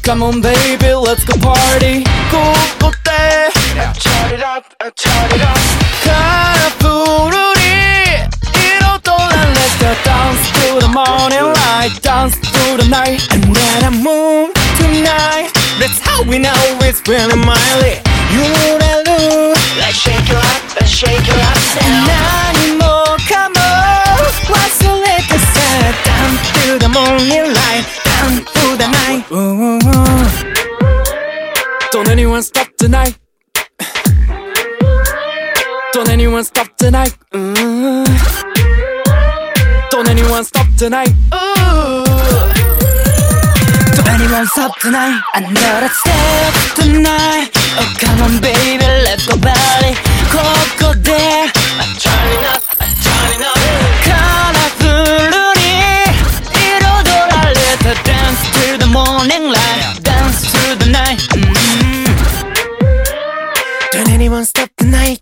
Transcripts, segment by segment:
Come on baby, let's go party. ここで Turn it up, turn it up. カラフルに彩られた Dance to the morning light, dance to the night, and then I move tonight. That's how we know it's feeling mighty. 揺れる Let's shake it up, let's shake it up now. 何もかも忘れてさ Down to the morning light, down to the night. Don't anyone stop tonight. Don't anyone stop tonight. Don't anyone stop tonight. Don't anyone stop tonight. Another step tonight. Oh come on baby, let's go party. ここで I'm turning up, I'm turning up. カラフルに彩られた Dance to the morning light, dance to the night. Don't anyone stop tonight.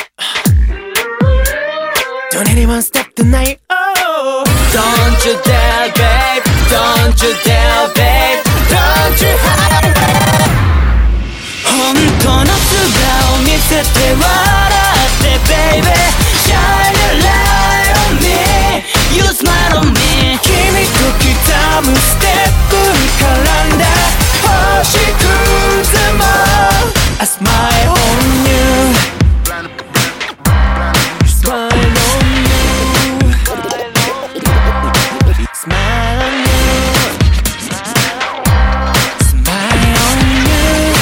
Don't anyone stop tonight. Oh, don't you dare, babe. Don't you dare, babe. Don't you hide. 本当の素顔見せて笑って baby. Shine a light on me. You smile on me. 君と刻むステップに絡んだ星屑も I smile on you. Smile on you. Smile on you. Smile on you.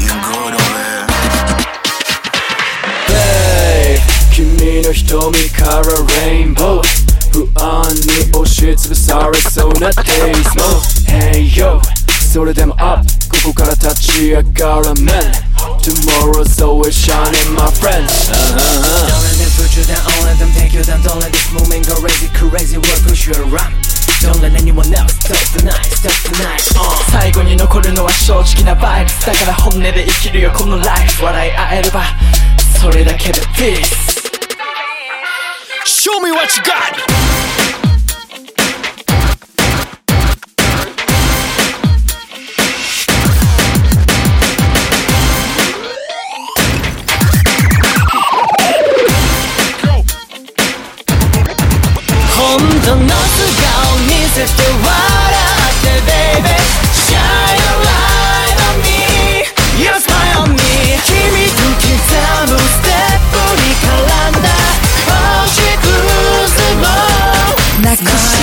Babe, 君の瞳からレインボー不安に押しつぶされそうな days も Hey yo それでも up ここから立ち上がら man Tomorrow's always shining my friends. Don't let them put you down, don't let them take you down. Don't let this moment go crazy, crazy world push you around. Don't let anyone else stop tonight, stop tonight. 最後に残るのは正直なバイブスだから本音で生きるよこのライフ笑い合えればそれだけで Peace. Show me what you got. 本当の素顔見せて笑って baby. Shine a light on me. You smile on me. 君と刻むステップに絡んだ星屑もなくし